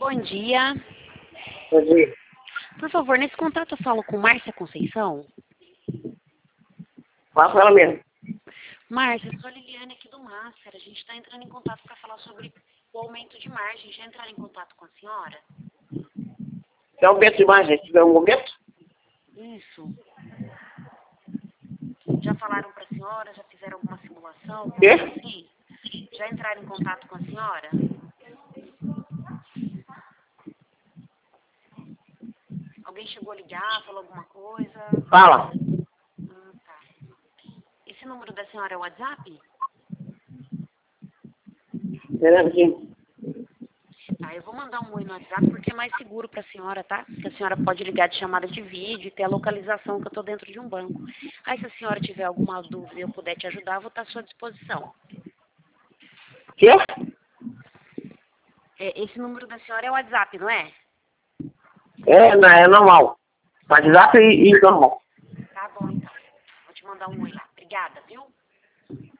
Bom dia. Bom dia. Por favor, nesse contato eu falo com Márcia Conceição. Fala com ela mesmo. Márcia, eu sou a Liliane aqui do Master. A gente está entrando em contato para falar sobre o aumento de margem. Já entraram em contato com a senhora? Tem aumento de margem, se tiver um momento? Isso. Já falaram para a senhora? Já fizeram alguma simulação? Quê? Assim? Já entraram em contato com a senhora? Alguém chegou a ligar, falou alguma coisa? Fala. Tá. Esse número da senhora é o WhatsApp? Esperando aqui. Tá, eu vou mandar um oi no WhatsApp porque é mais seguro para a senhora, tá? Que a senhora pode ligar de chamada de vídeo e ter a localização que eu estou dentro de um banco. Aí se a senhora tiver alguma dúvida e eu puder te ajudar, eu vou estar à sua disposição. Quê? Esse número da senhora é o WhatsApp, não é? É normal. WhatsApp e normal. Tá bom, então. Vou te mandar um oi lá. Obrigada, viu?